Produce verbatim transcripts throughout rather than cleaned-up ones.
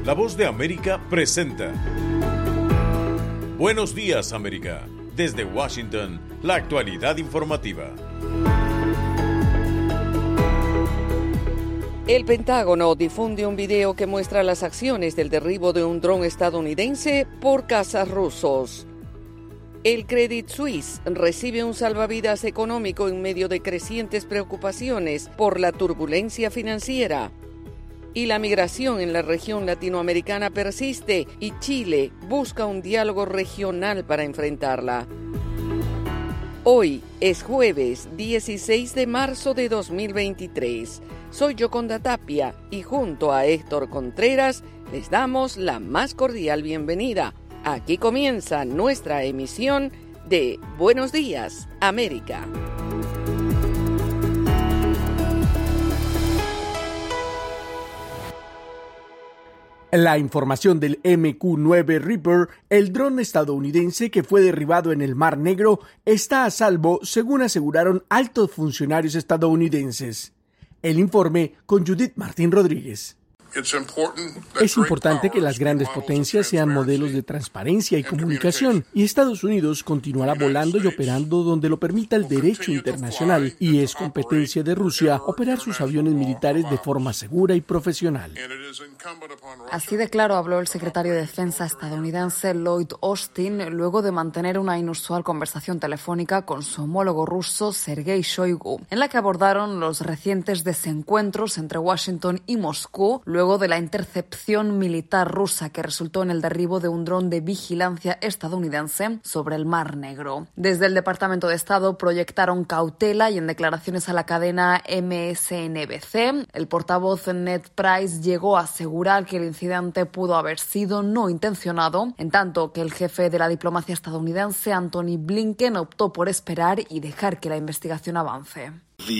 La Voz de América presenta Buenos Días, América. Desde Washington, la actualidad informativa. El Pentágono difunde un video que muestra las acciones del derribo de un dron estadounidense por cazas rusos. El Credit Suisse recibe un salvavidas económico en medio de crecientes preocupaciones por la turbulencia financiera. Y la migración en la región latinoamericana persiste y Chile busca un diálogo regional para enfrentarla. Hoy es jueves dieciséis de marzo de dos mil veintitrés. Soy Yoconda Tapia y junto a Héctor Contreras les damos la más cordial bienvenida. Aquí comienza nuestra emisión de Buenos Días, América. La información del M Q nueve Reaper, el dron estadounidense que fue derribado en el Mar Negro, está a salvo, según aseguraron altos funcionarios estadounidenses. El informe con Judith Martín Rodríguez. Es importante que las grandes potencias sean modelos de transparencia y comunicación, y Estados Unidos continuará volando y operando donde lo permita el derecho internacional, y es competencia de Rusia operar sus aviones militares de forma segura y profesional. Así de claro habló el secretario de Defensa estadounidense Lloyd Austin luego de mantener una inusual conversación telefónica con su homólogo ruso Sergei Shoigu, en la que abordaron los recientes desencuentros entre Washington y Moscú luego de la intercepción militar rusa que resultó en el derribo de un dron de vigilancia estadounidense sobre el Mar Negro. Desde el Departamento de Estado proyectaron cautela y en declaraciones a la cadena M S N B C, el portavoz Ned Price llegó a asegurar que el incidente pudo haber sido no intencionado, en tanto que el jefe de la diplomacia estadounidense, Antony Blinken, optó por esperar y dejar que la investigación avance.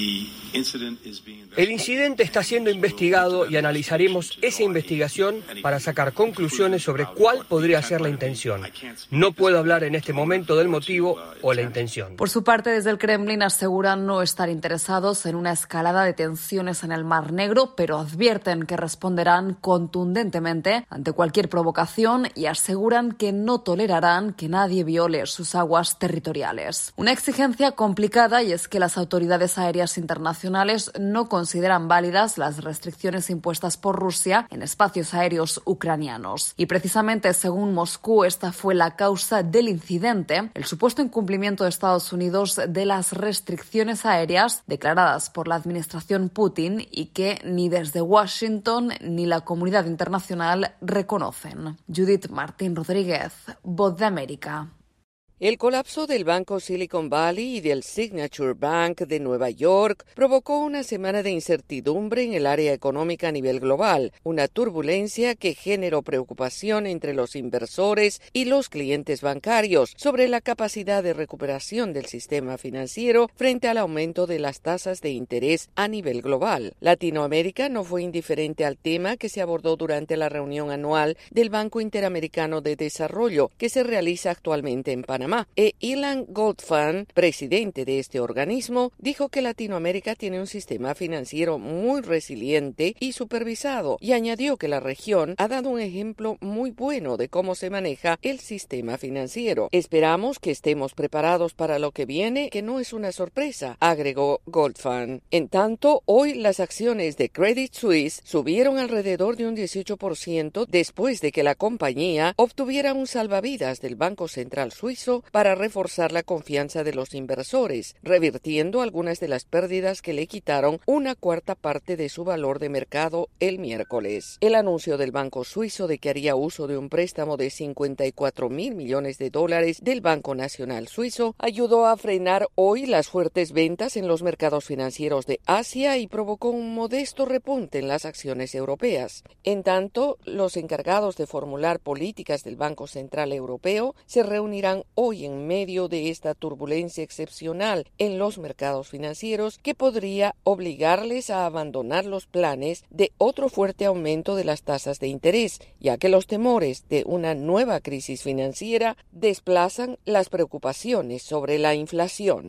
El incidente está siendo investigado y analizaremos esa investigación para sacar conclusiones sobre cuál podría ser la intención. No puedo hablar en este momento del motivo o la intención. Por su parte, desde el Kremlin aseguran no estar interesados en una escalada de tensiones en el Mar Negro, pero advierten que responderán contundentemente ante cualquier provocación y aseguran que no tolerarán que nadie viole sus aguas territoriales. Una exigencia complicada, y es que las autoridades aéreas internacionales no consideran válidas las restricciones impuestas por Rusia en espacios aéreos ucranianos. Y precisamente, según Moscú, esta fue la causa del incidente, el supuesto incumplimiento de Estados Unidos de las restricciones aéreas declaradas por la administración Putin y que ni desde Washington ni la comunidad internacional reconocen. Judith Martín Rodríguez, Voz de América. El colapso del banco Silicon Valley y del Signature Bank de Nueva York provocó una semana de incertidumbre en el área económica a nivel global, una turbulencia que generó preocupación entre los inversores y los clientes bancarios sobre la capacidad de recuperación del sistema financiero frente al aumento de las tasas de interés a nivel global. Latinoamérica no fue indiferente al tema que se abordó durante la reunión anual del Banco Interamericano de Desarrollo, que se realiza actualmente en Panamá. E. Ilan Goldfan, presidente de este organismo, dijo que Latinoamérica tiene un sistema financiero muy resiliente y supervisado, y añadió que la región ha dado un ejemplo muy bueno de cómo se maneja el sistema financiero. Esperamos que estemos preparados para lo que viene, que no es una sorpresa, agregó Goldfan. En tanto, hoy las acciones de Credit Suisse subieron alrededor de un dieciocho por ciento después de que la compañía obtuviera un salvavidas del Banco Central Suizo para reforzar la confianza de los inversores, revirtiendo algunas de las pérdidas que le quitaron una cuarta parte de su valor de mercado el miércoles. El anuncio del Banco Suizo de que haría uso de un préstamo de cincuenta y cuatro mil millones de dólares del Banco Nacional Suizo ayudó a frenar hoy las fuertes ventas en los mercados financieros de Asia y provocó un modesto repunte en las acciones europeas. En tanto, los encargados de formular políticas del Banco Central Europeo se reunirán hoy hoy en medio de esta turbulencia excepcional en los mercados financieros que podría obligarles a abandonar los planes de otro fuerte aumento de las tasas de interés, ya que los temores de una nueva crisis financiera desplazan las preocupaciones sobre la inflación.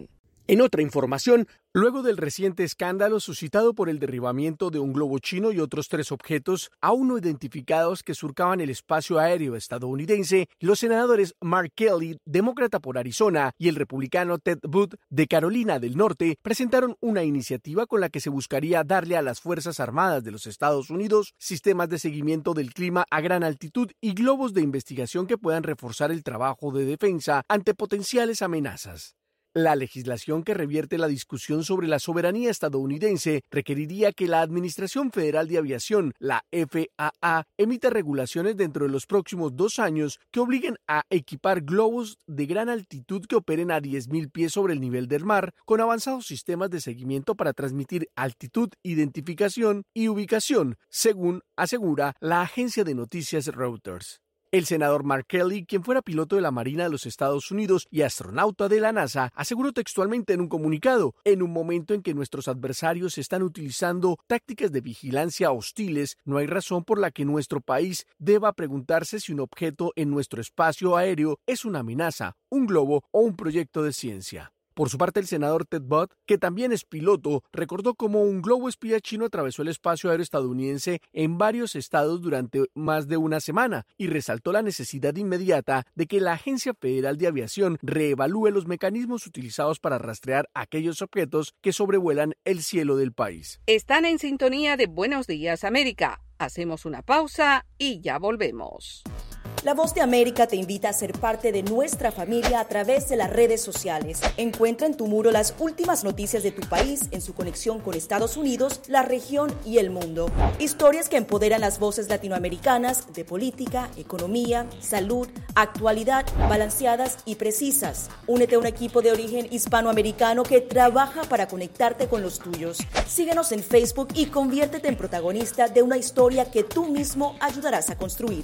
En otra información, luego del reciente escándalo suscitado por el derribamiento de un globo chino y otros tres objetos aún no identificados que surcaban el espacio aéreo estadounidense, los senadores Mark Kelly, demócrata por Arizona, y el republicano Ted Booth, de Carolina del Norte, presentaron una iniciativa con la que se buscaría darle a las Fuerzas Armadas de los Estados Unidos sistemas de seguimiento del clima a gran altitud y globos de investigación que puedan reforzar el trabajo de defensa ante potenciales amenazas. La legislación que revierte la discusión sobre la soberanía estadounidense requeriría que la Administración Federal de Aviación, la F A A, emita regulaciones dentro de los próximos dos años que obliguen a equipar globos de gran altitud que operen a diez mil pies sobre el nivel del mar, con avanzados sistemas de seguimiento para transmitir altitud, identificación y ubicación, según asegura la agencia de noticias Reuters. El senador Mark Kelly, quien fuera piloto de la Marina de los Estados Unidos y astronauta de la NASA, aseguró textualmente en un comunicado: en un momento en que nuestros adversarios están utilizando tácticas de vigilancia hostiles, no hay razón por la que nuestro país deba preguntarse si un objeto en nuestro espacio aéreo es una amenaza, un globo o un proyecto de ciencia. Por su parte, el senador Ted Booth, que también es piloto, recordó cómo un globo espía chino atravesó el espacio aéreo estadounidense en varios estados durante más de una semana y resaltó la necesidad inmediata de que la Agencia Federal de Aviación reevalúe los mecanismos utilizados para rastrear aquellos objetos que sobrevuelan el cielo del país. Están en sintonía de Buenos Días, América. Hacemos una pausa y ya volvemos. La Voz de América te invita a ser parte de nuestra familia a través de las redes sociales. Encuentra en tu muro las últimas noticias de tu país en su conexión con Estados Unidos, la región y el mundo. Historias que empoderan las voces latinoamericanas de política, economía, salud, actualidad, balanceadas y precisas. Únete a un equipo de origen hispanoamericano que trabaja para conectarte con los tuyos. Síguenos en Facebook y conviértete en protagonista de una historia que tú mismo ayudarás a construir.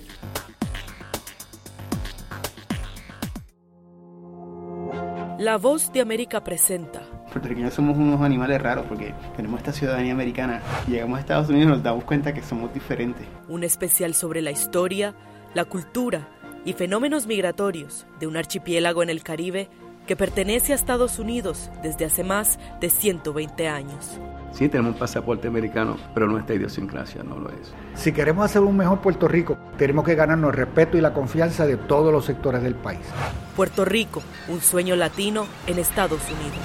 La Voz de América presenta. Puertorriqueños somos unos animales raros porque tenemos esta ciudadanía americana. Llegamos a Estados Unidos y nos damos cuenta que somos diferentes. Un especial sobre la historia, la cultura y fenómenos migratorios de un archipiélago en el Caribe que pertenece a Estados Unidos desde hace más de ciento veinte años. Sí, tenemos un pasaporte americano, pero nuestra idiosincrasia no lo es. Si queremos hacer un mejor Puerto Rico, tenemos que ganarnos el respeto y la confianza de todos los sectores del país. Puerto Rico, un sueño latino en Estados Unidos.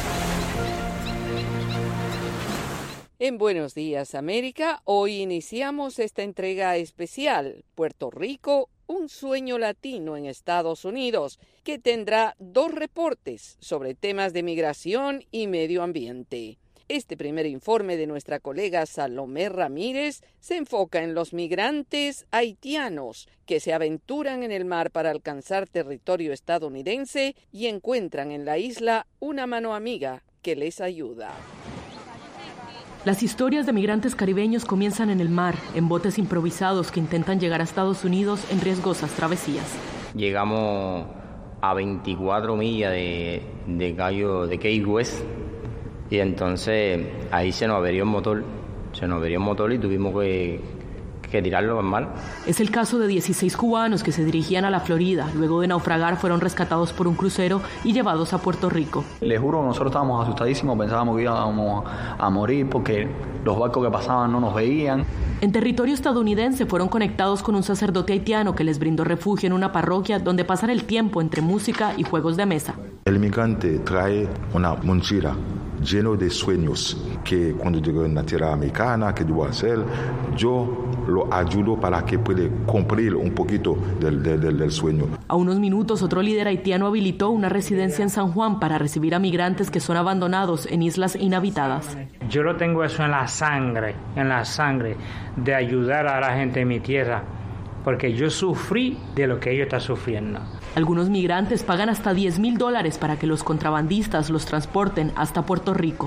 En Buenos Días, América, hoy iniciamos esta entrega especial, Puerto Rico, un sueño latino en Estados Unidos, que tendrá dos reportes sobre temas de migración y medio ambiente. Este primer informe de nuestra colega Salomé Ramírez se enfoca en los migrantes haitianos que se aventuran en el mar para alcanzar territorio estadounidense y encuentran en la isla una mano amiga que les ayuda. Las historias de migrantes caribeños comienzan en el mar, en botes improvisados que intentan llegar a Estados Unidos en riesgosas travesías. Llegamos a veinticuatro millas de, de Cayo, de Key West, y entonces ahí se nos averió el motor, se nos averió el motor y tuvimos que, que tirarlo al mar. Es el caso de dieciséis cubanos que se dirigían a la Florida. Luego de naufragar fueron rescatados por un crucero y llevados a Puerto Rico. Les juro, nosotros estábamos asustadísimos, pensábamos que íbamos a morir porque los barcos que pasaban no nos veían. En territorio estadounidense fueron conectados con un sacerdote haitiano que les brindó refugio en una parroquia donde pasan el tiempo entre música y juegos de mesa. El migrante trae una mochila lleno de sueños que cuando llego en la tierra americana, ¿qué debo hacer? Yo lo ayudo para que pueda cumplir un poquito del, del, del sueño. A unos minutos, otro líder haitiano habilitó una residencia en San Juan para recibir a migrantes que son abandonados en islas inhabitadas. Yo lo tengo eso en la sangre, en la sangre, de ayudar a la gente de mi tierra, porque yo sufrí de lo que ellos están sufriendo. Algunos migrantes pagan hasta diez mil dólares para que los contrabandistas los transporten hasta Puerto Rico.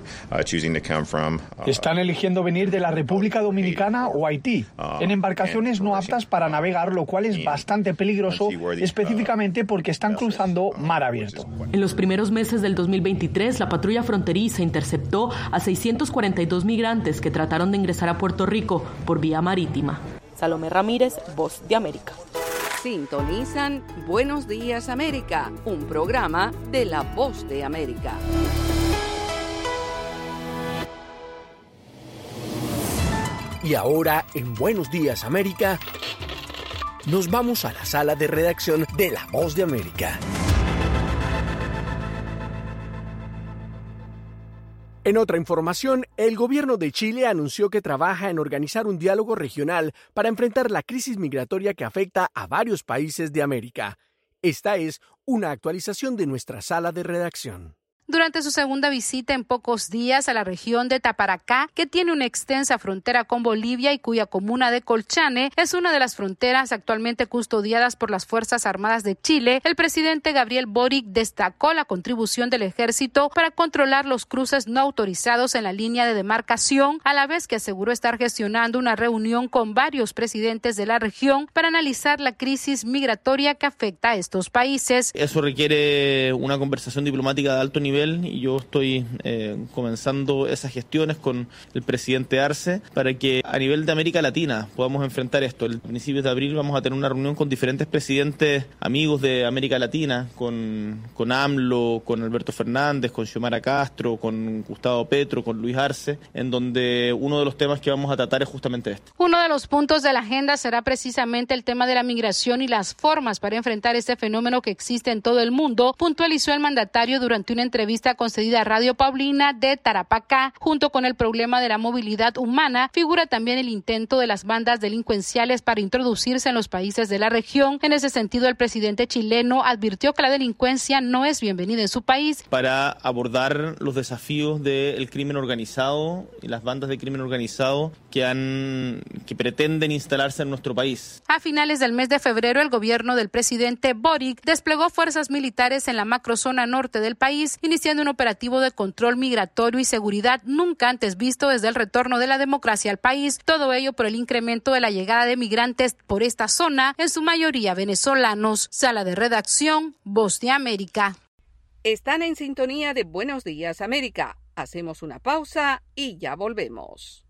Están eligiendo venir de la República Dominicana o Haití, en embarcaciones no aptas para navegar, lo cual es bastante peligroso, específicamente porque están cruzando mar abierto. En los primeros meses del dos mil veintitrés, la patrulla fronteriza interceptó a seiscientos cuarenta y dos migrantes que trataron de ingresar a Puerto Rico por vía marítima. Salomé Ramírez, Voz de América. Sintonizan Buenos Días América, un programa de La Voz de América. Y ahora, en Buenos Días América, nos vamos a la sala de redacción de La Voz de América. En otra información, el gobierno de Chile anunció que trabaja en organizar un diálogo regional para enfrentar la crisis migratoria que afecta a varios países de América. Esta es una actualización de nuestra sala de redacción. Durante su segunda visita en pocos días a la región de Taparacá, que tiene una extensa frontera con Bolivia y cuya comuna de Colchane es una de las fronteras actualmente custodiadas por las Fuerzas Armadas de Chile, el presidente Gabriel Boric destacó la contribución del ejército para controlar los cruces no autorizados en la línea de demarcación, a la vez que aseguró estar gestionando una reunión con varios presidentes de la región para analizar la crisis migratoria que afecta a estos países. Eso requiere una conversación diplomática de alto nivel y yo estoy eh, comenzando esas gestiones con el presidente Arce para que a nivel de América Latina podamos enfrentar esto. El principios de abril vamos a tener una reunión con diferentes presidentes amigos de América Latina, con, con AMLO, con Alberto Fernández, con Xiomara Castro, con Gustavo Petro, con Luis Arce, en donde uno de los temas que vamos a tratar es justamente este. Uno de los puntos de la agenda será precisamente el tema de la migración y las formas para enfrentar este fenómeno que existe en todo el mundo, puntualizó el mandatario durante una entrevista concedida a Radio Paulina de Tarapacá. Junto con el problema de la movilidad humana, figura también el intento de las bandas delincuenciales para introducirse en los países de la región. En ese sentido, el presidente chileno advirtió que la delincuencia no es bienvenida en su país. Para abordar los desafíos del crimen organizado y las bandas de crimen organizado que, han, que pretenden instalarse en nuestro país. A finales del mes de febrero, el gobierno del presidente Boric desplegó fuerzas militares en la macrozona norte del país, iniciando un operativo de control migratorio y seguridad nunca antes visto desde el retorno de la democracia al país. Todo ello por el incremento de la llegada de migrantes por esta zona, en su mayoría venezolanos. Sala de redacción, Voz de América. Están en sintonía de Buenos Días América. Hacemos una pausa y ya volvemos.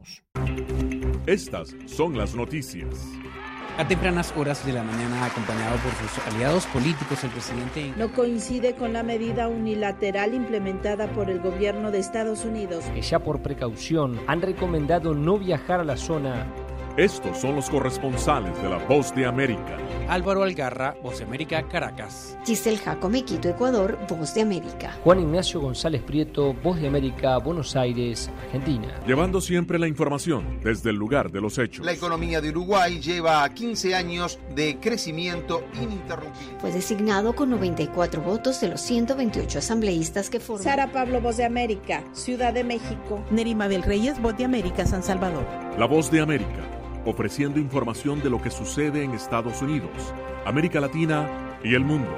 Estas son las noticias. A tempranas horas de la mañana, acompañado por sus aliados políticos, el presidente no coincide con la medida unilateral implementada por el gobierno de Estados Unidos, que ya por precaución han recomendado no viajar a la zona. Estos son los corresponsales de La Voz de América. Álvaro Algarra, Voz de América, Caracas. Giselle Jacome, Quito, Ecuador, Voz de América. Juan Ignacio González Prieto, Voz de América, Buenos Aires, Argentina. Llevando siempre la información desde el lugar de los hechos. La economía de Uruguay lleva quince años de crecimiento ininterrumpido. Fue designado con noventa y cuatro votos de los ciento veintiocho asambleístas que forman. Sara Pablo, Voz de América, Ciudad de México. Nerima Bel Reyes, Voz de América, San Salvador. La Voz de América, ofreciendo información de lo que sucede en Estados Unidos, América Latina y el mundo.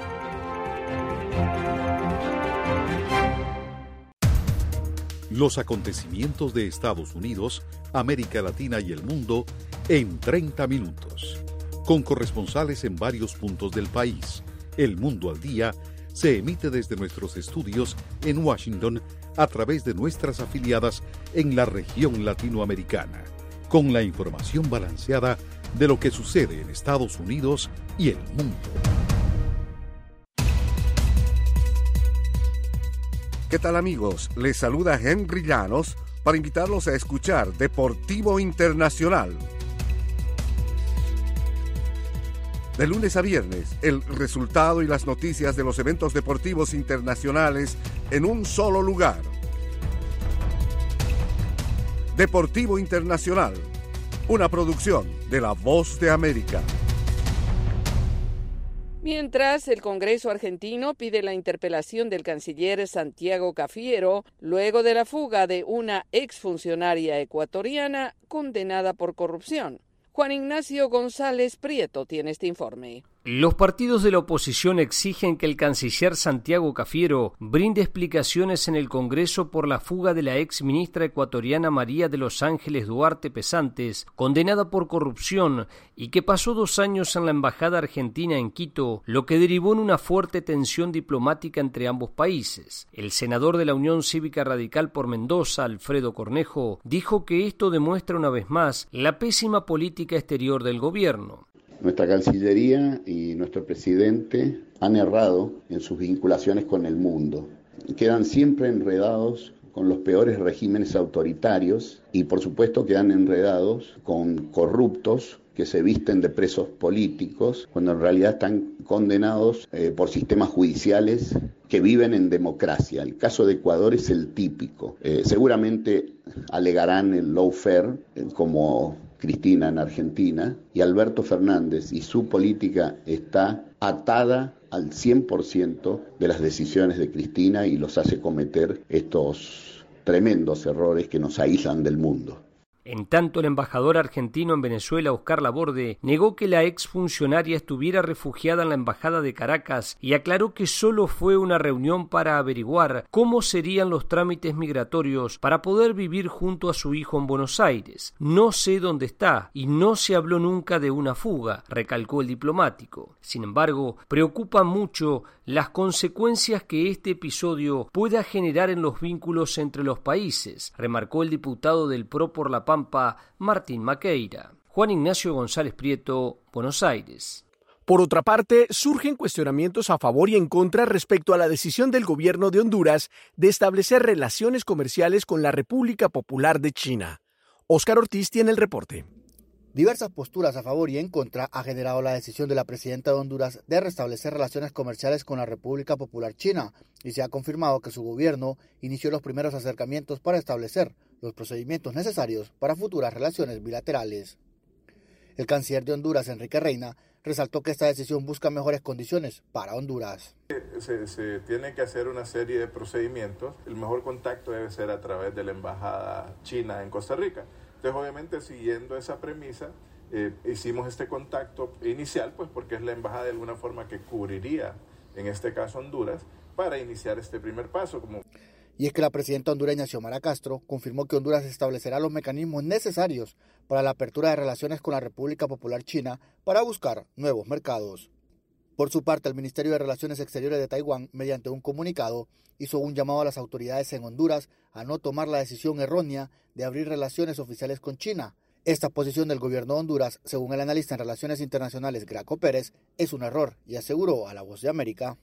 Los acontecimientos de Estados Unidos, América Latina y el mundo en treinta minutos. Con corresponsales en varios puntos del país. El Mundo al Día se emite desde nuestros estudios en Washington a través de nuestras afiliadas en la región latinoamericana, con la información balanceada de lo que sucede en Estados Unidos y el mundo. ¿Qué tal, amigos? Les saluda Henry Llanos para invitarlos a escuchar Deportivo Internacional. De lunes a viernes, el resultado y las noticias de los eventos deportivos internacionales en un solo lugar. Deportivo Internacional, una producción de La Voz de América. Mientras, el Congreso argentino pide la interpelación del canciller Santiago Cafiero luego de la fuga de una exfuncionaria ecuatoriana condenada por corrupción. Juan Ignacio González Prieto tiene este informe. Los partidos de la oposición exigen que el canciller Santiago Cafiero brinde explicaciones en el Congreso por la fuga de la ex ministra ecuatoriana María de los Ángeles Duarte Pesantes, condenada por corrupción y que pasó dos años en la embajada argentina en Quito, lo que derivó en una fuerte tensión diplomática entre ambos países. El senador de la Unión Cívica Radical por Mendoza, Alfredo Cornejo, dijo que esto demuestra una vez más la pésima política exterior del gobierno. Nuestra Cancillería y nuestro presidente han errado en sus vinculaciones con el mundo. Quedan siempre enredados con los peores regímenes autoritarios y por supuesto quedan enredados con corruptos que se visten de presos políticos cuando en realidad están condenados eh, por sistemas judiciales que viven en democracia. El caso de Ecuador es el típico. Eh, seguramente alegarán el lawfare eh, como Cristina en Argentina, y Alberto Fernández y su política está atada al cien por ciento de las decisiones de Cristina y los hace cometer estos tremendos errores que nos aíslan del mundo. En tanto, el embajador argentino en Venezuela, Oscar Laborde, negó que la exfuncionaria estuviera refugiada en la embajada de Caracas y aclaró que solo fue una reunión para averiguar cómo serían los trámites migratorios para poder vivir junto a su hijo en Buenos Aires. No sé dónde está y no se habló nunca de una fuga, recalcó el diplomático. Sin embargo, preocupa mucho las consecuencias que este episodio pueda generar en los vínculos entre los países, remarcó el diputado del P R O por la Pampa, Martín Maqueira. Juan Ignacio González Prieto, Buenos Aires. Por otra parte, surgen cuestionamientos a favor y en contra respecto a la decisión del gobierno de Honduras de establecer relaciones comerciales con la República Popular de China. Óscar Ortiz tiene el reporte. Diversas posturas a favor y en contra ha generado la decisión de la presidenta de Honduras de restablecer relaciones comerciales con la República Popular China, y se ha confirmado que su gobierno inició los primeros acercamientos para establecer los procedimientos necesarios para futuras relaciones bilaterales. El canciller de Honduras, Enrique Reina, resaltó que esta decisión busca mejores condiciones para Honduras. Se, se tiene que hacer una serie de procedimientos. El mejor contacto debe ser a través de la embajada china en Costa Rica. Entonces, obviamente, siguiendo esa premisa, eh, hicimos este contacto inicial, pues porque es la embajada de alguna forma que cubriría, en este caso Honduras, para iniciar este primer paso. Como... Y es que la presidenta hondureña Xiomara Castro confirmó que Honduras establecerá los mecanismos necesarios para la apertura de relaciones con la República Popular China para buscar nuevos mercados. Por su parte, el Ministerio de Relaciones Exteriores de Taiwán, mediante un comunicado, hizo un llamado a las autoridades en Honduras a no tomar la decisión errónea de abrir relaciones oficiales con China. Esta posición del gobierno de Honduras, según el analista en Relaciones Internacionales Graco Pérez, es un error y aseguró a La Voz de América.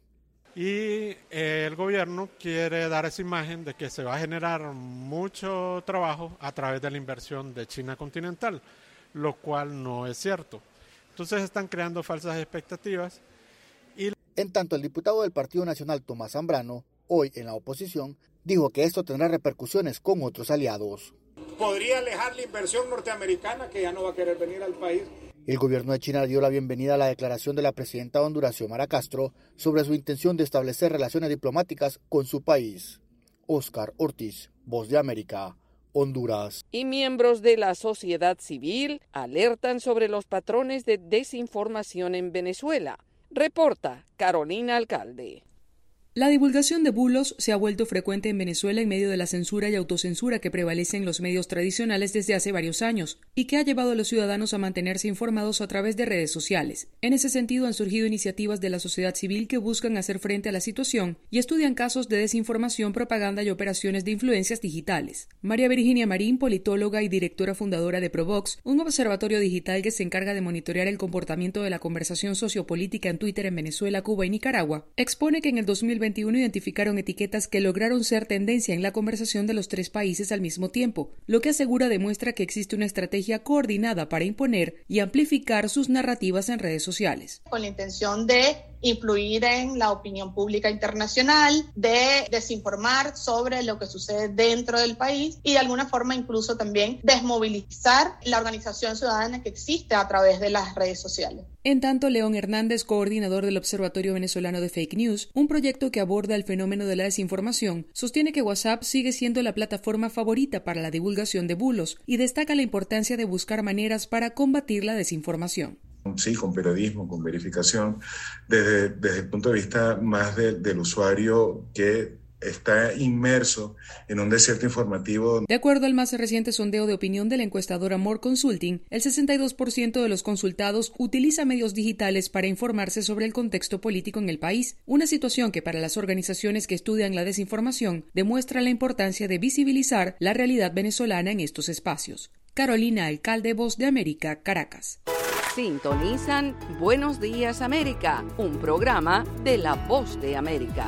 Y eh, el gobierno quiere dar esa imagen de que se va a generar mucho trabajo a través de la inversión de China continental, lo cual no es cierto. Entonces están creando falsas expectativas. Y... En tanto, el diputado del Partido Nacional, Tomás Zambrano, hoy en la oposición, dijo que esto tendrá repercusiones con otros aliados. Podría alejar la inversión norteamericana que ya no va a querer venir al país. El gobierno de China dio la bienvenida a la declaración de la presidenta de Honduras, Xiomara Castro, sobre su intención de establecer relaciones diplomáticas con su país. Óscar Ortiz, Voz de América, Honduras. Y miembros de la sociedad civil alertan sobre los patrones de desinformación en Venezuela. Reporta Carolina Alcalde. La divulgación de bulos se ha vuelto frecuente en Venezuela en medio de la censura y autocensura que prevalece en los medios tradicionales desde hace varios años y que ha llevado a los ciudadanos a mantenerse informados a través de redes sociales. En ese sentido, han surgido iniciativas de la sociedad civil que buscan hacer frente a la situación y estudian casos de desinformación, propaganda y operaciones de influencias digitales. María Virginia Marín, politóloga y directora fundadora de Provox, un observatorio digital que se encarga de monitorear el comportamiento de la conversación sociopolítica en Twitter en Venezuela, Cuba y Nicaragua, expone que en el dos mil veintiuno identificaron etiquetas que lograron ser tendencia en la conversación de los tres países al mismo tiempo, lo que asegura demuestra que existe una estrategia coordinada para imponer y amplificar sus narrativas en redes sociales. Con la intención de influir en la opinión pública internacional, de desinformar sobre lo que sucede dentro del país y de alguna forma incluso también desmovilizar la organización ciudadana que existe a través de las redes sociales. En tanto, León Hernández, coordinador del Observatorio Venezolano de Fake News, un proyecto que aborda el fenómeno de la desinformación, sostiene que WhatsApp sigue siendo la plataforma favorita para la divulgación de bulos y destaca la importancia de buscar maneras para combatir la desinformación. Sí, con periodismo, con verificación, desde, desde el punto de vista más de, del usuario que está inmerso en un desierto informativo. De acuerdo al más reciente sondeo de opinión de la encuestadora More Consulting, el sesenta y dos por ciento de los consultados utiliza medios digitales para informarse sobre el contexto político en el país, una situación que para las organizaciones que estudian la desinformación demuestra la importancia de visibilizar la realidad venezolana en estos espacios. Carolina Alcalde, Voz de América, Caracas. Sintonizan Buenos Días América, un programa de La Voz de América.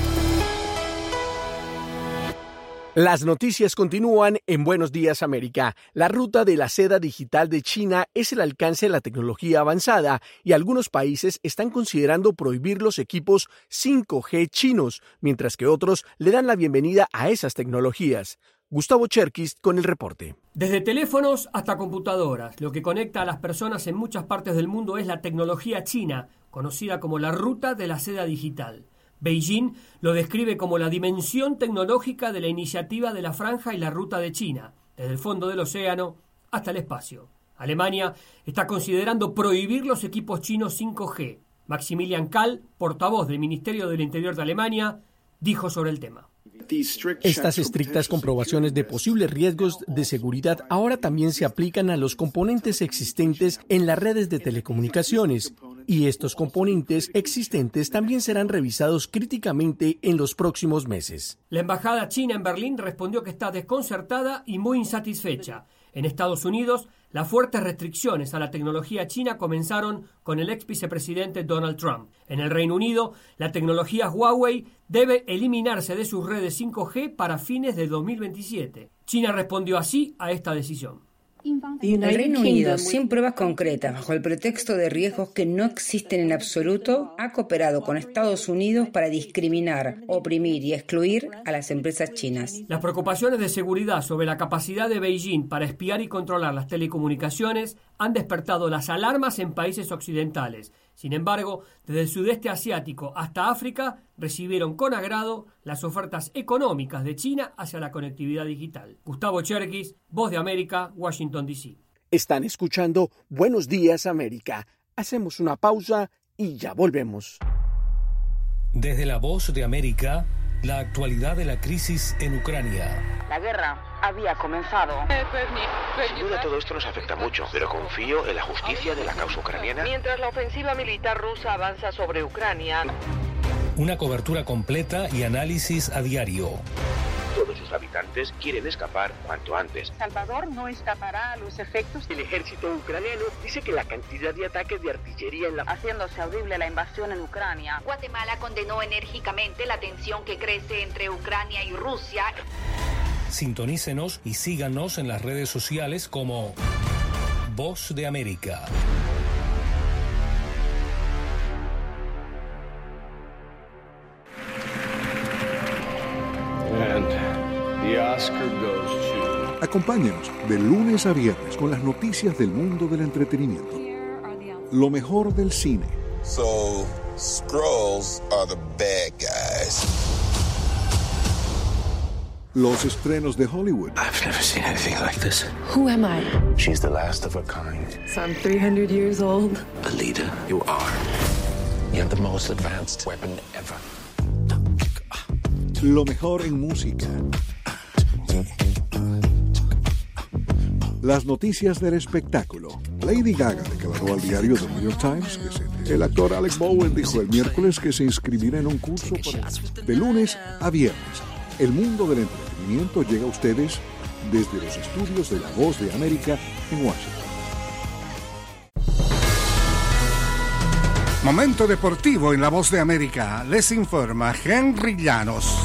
Las noticias continúan en Buenos Días América. La ruta de la seda digital de China es el alcance de la tecnología avanzada y algunos países están considerando prohibir los equipos cinco G chinos, mientras que otros le dan la bienvenida a esas tecnologías. Gustavo Cherkis con el reporte. Desde teléfonos hasta computadoras, lo que conecta a las personas en muchas partes del mundo es la tecnología china, conocida como la ruta de la seda digital. Beijing lo describe como la dimensión tecnológica de la iniciativa de la Franja y la Ruta de China, desde el fondo del océano hasta el espacio. Alemania está considerando prohibir los equipos chinos cinco G. Maximilian Kahl, portavoz del Ministerio del Interior de Alemania, dijo sobre el tema. Estas estrictas comprobaciones de posibles riesgos de seguridad ahora también se aplican a los componentes existentes en las redes de telecomunicaciones, y estos componentes existentes también serán revisados críticamente en los próximos meses. La embajada china en Berlín respondió que está desconcertada y muy insatisfecha. En Estados Unidos, las fuertes restricciones a la tecnología china comenzaron con el ex vicepresidente Donald Trump. En el Reino Unido, la tecnología Huawei debe eliminarse de sus redes cinco G para fines de dos mil veintisiete. China respondió así a esta decisión. El Reino Unido, sin pruebas concretas, bajo el pretexto de riesgos que no existen en absoluto, ha cooperado con Estados Unidos para discriminar, oprimir y excluir a las empresas chinas. Las preocupaciones de seguridad sobre la capacidad de Beijing para espiar y controlar las telecomunicaciones han despertado las alarmas en países occidentales. Sin embargo, desde el sudeste asiático hasta África, recibieron con agrado las ofertas económicas de China hacia la conectividad digital. Gustavo Cherkis, Voz de América, Washington, D C. Están escuchando Buenos Días América. Hacemos una pausa y ya volvemos. Desde la Voz de América, la actualidad de la crisis en Ucrania. La guerra había comenzado. Sin duda todo esto nos afecta mucho, pero confío en la justicia de la causa ucraniana. Mientras la ofensiva militar rusa avanza sobre Ucrania. Una cobertura completa y análisis a diario. Todos sus habitantes quieren escapar cuanto antes. Salvador no escapará a los efectos. El ejército ucraniano dice que la cantidad de ataques de artillería en la... haciéndose audible la invasión en Ucrania. Guatemala condenó enérgicamente la tensión que crece entre Ucrania y Rusia. Sintonícenos y síganos en las redes sociales como Voz de América. And the Oscar goes to... Acompáñenos de lunes a viernes con las noticias del mundo del entretenimiento. Lo mejor del cine. So, Skrulls are the bad guys. Los estrenos de Hollywood. I've never seen anything like this. Who am I? She's the last of her kind. So I'm three hundred years old. The leader you are. You have the most advanced weapon ever. Lo mejor en música. Las noticias del espectáculo. Lady Gaga declaró al diario The New York Times que se... El actor Alec Bowen dijo el miércoles que se inscribirá en un curso para... De lunes a viernes. El mundo del entretenimiento llega a ustedes desde los estudios de La Voz de América en Washington. Momento deportivo en La Voz de América. Les informa Henry Llanos.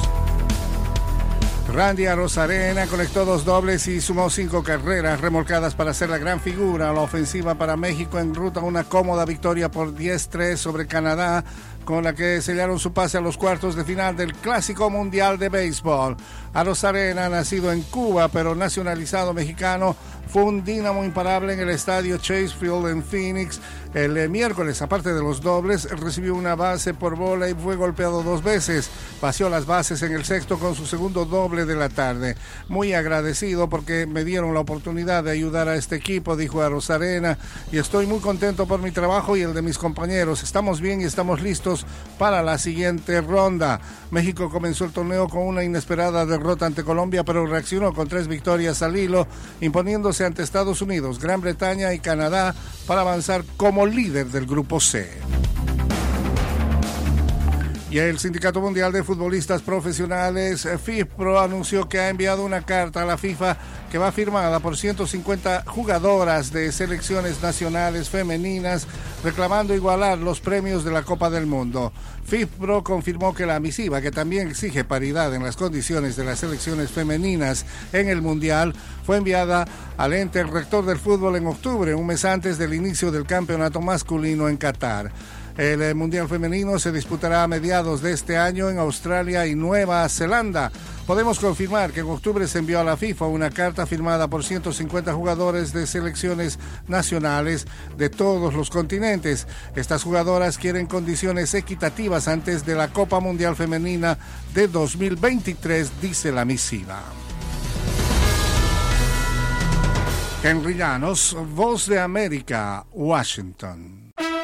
Randy Arozarena conectó dos dobles y sumó cinco carreras remolcadas para ser la gran figura a la ofensiva para México en ruta a una cómoda victoria por diez tres sobre Canadá, con la que sellaron su pase a los cuartos de final del Clásico Mundial de Béisbol. Arozarena, nacido en Cuba pero nacionalizado mexicano, fue un dínamo imparable en el estadio Chase Field en Phoenix. El eh, miércoles, aparte de los dobles, recibió una base por bola y fue golpeado dos veces. Paseó las bases en el sexto con su segundo doble de la tarde. Muy agradecido porque me dieron la oportunidad de ayudar a este equipo, dijo Arozarena, y estoy muy contento por mi trabajo y el de mis compañeros. Estamos bien y estamos listos para la siguiente ronda. México comenzó el torneo con una inesperada derrota ante Colombia, pero reaccionó con tres victorias al hilo, imponiéndose ante Estados Unidos, Gran Bretaña y Canadá para avanzar como líder del Grupo C. Y el Sindicato Mundial de Futbolistas Profesionales, FIFPro, anunció que ha enviado una carta a la FIFA que va firmada por ciento cincuenta jugadoras de selecciones nacionales femeninas reclamando igualar los premios de la Copa del Mundo. FIFPro confirmó que la misiva, que también exige paridad en las condiciones de las selecciones femeninas en el Mundial, fue enviada al ente rector del fútbol en octubre, un mes antes del inicio del campeonato masculino en Qatar. El Mundial Femenino se disputará a mediados de este año en Australia y Nueva Zelanda. Podemos confirmar que en octubre se envió a la FIFA una carta firmada por ciento cincuenta jugadores de selecciones nacionales de todos los continentes. Estas jugadoras quieren condiciones equitativas antes de la Copa Mundial Femenina de dos mil veintitrés, dice la misiva. Henry Llanos, Voz de América, Washington.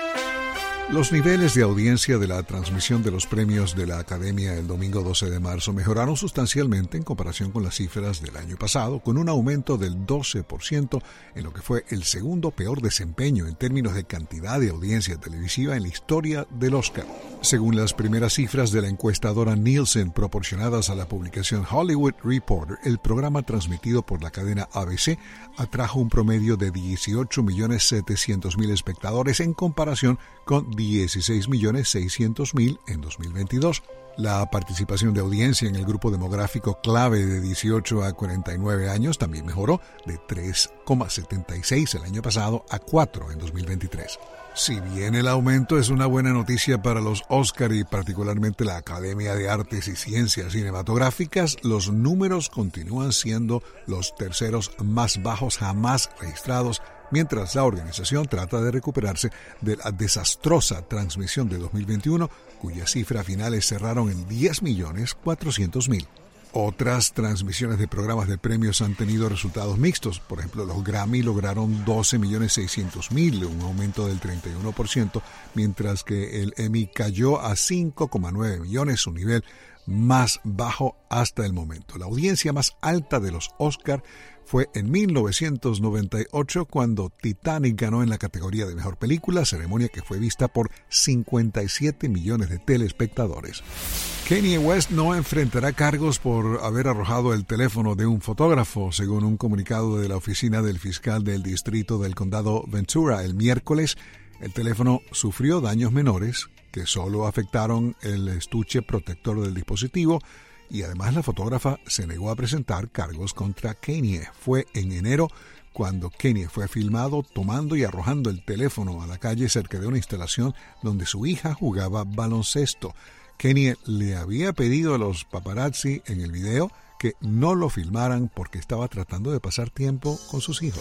Los niveles de audiencia de la transmisión de los premios de la Academia el domingo doce de marzo mejoraron sustancialmente en comparación con las cifras del año pasado, con un aumento del doce por ciento en lo que fue el segundo peor desempeño en términos de cantidad de audiencia televisiva en la historia del Oscar. Según las primeras cifras de la encuestadora Nielsen proporcionadas a la publicación Hollywood Reporter, el programa transmitido por la cadena A B C atrajo un promedio de dieciocho millones setecientos mil espectadores en comparación con dieciséis millones seiscientos mil en dos mil veintidós. La participación de audiencia en el grupo demográfico clave de dieciocho a cuarenta y nueve años también mejoró de tres coma setenta y seis el año pasado a cuatro en dos mil veintitrés. Si bien el aumento es una buena noticia para los Oscar y particularmente la Academia de Artes y Ciencias Cinematográficas, los números continúan siendo los terceros más bajos jamás registrados, mientras la organización trata de recuperarse de la desastrosa transmisión de dos mil veintiuno, cuyas cifras finales cerraron en diez millones cuatrocientos mil. Otras transmisiones de programas de premios han tenido resultados mixtos. Por ejemplo, los Grammy lograron doce millones seiscientos mil, un aumento del treinta y uno por ciento, mientras que el Emmy cayó a cinco coma nueve millones, su nivel más bajo hasta el momento. La audiencia más alta de los Oscar fue en mil novecientos noventa y ocho, cuando Titanic ganó en la categoría de Mejor Película, ceremonia que fue vista por cincuenta y siete millones de telespectadores. Kanye West no enfrentará cargos por haber arrojado el teléfono de un fotógrafo, según un comunicado de la oficina del fiscal del distrito del condado Ventura el miércoles. El teléfono sufrió daños menores que solo afectaron el estuche protector del dispositivo, y además la fotógrafa se negó a presentar cargos contra Kanye. Fue en enero cuando Kanye fue filmado tomando y arrojando el teléfono a la calle cerca de una instalación donde su hija jugaba baloncesto. Kanye le había pedido a los paparazzi en el video que no lo filmaran porque estaba tratando de pasar tiempo con sus hijos.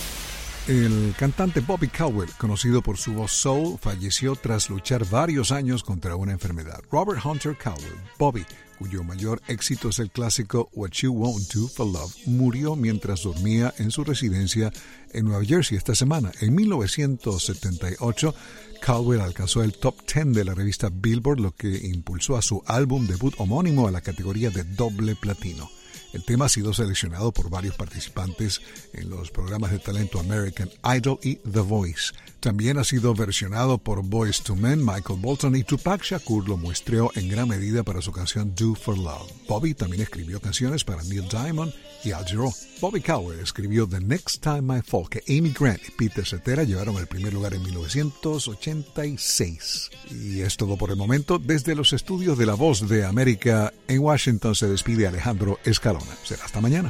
El cantante Bobby Caldwell, conocido por su voz soul, falleció tras luchar varios años contra una enfermedad. Robert Hunter Caldwell, Bobby, cuyo mayor éxito es el clásico What You Won't Do for Love, murió mientras dormía en su residencia en Nueva Jersey esta semana. En mil novecientos setenta y ocho, Caldwell alcanzó el top diez de la revista Billboard, lo que impulsó a su álbum debut homónimo a la categoría de doble platino. El tema ha sido seleccionado por varios participantes en los programas de talento American Idol y The Voice. También ha sido versionado por Boyz two Men, Michael Bolton, y Tupac Shakur lo muestreó en gran medida para su canción Do for Love. Bobby también escribió canciones para Neil Diamond y Al Jarreau. Bobby Caldwell escribió The Next Time I Fall, que Amy Grant y Peter Cetera llevaron al primer lugar en mil novecientos ochenta y seis. Y es todo por el momento. Desde los estudios de La Voz de América en Washington se despide Alejandro Escalona. Será hasta mañana.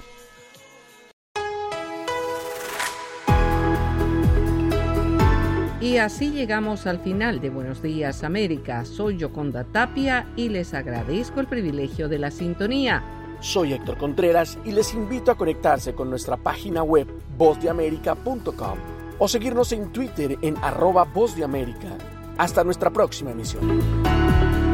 Y así llegamos al final de Buenos Días América. Soy Yoconda Tapia y les agradezco el privilegio de la sintonía. Soy Héctor Contreras y les invito a conectarse con nuestra página web voz de américa punto com o seguirnos en Twitter en arroba voz de América. Hasta nuestra próxima emisión.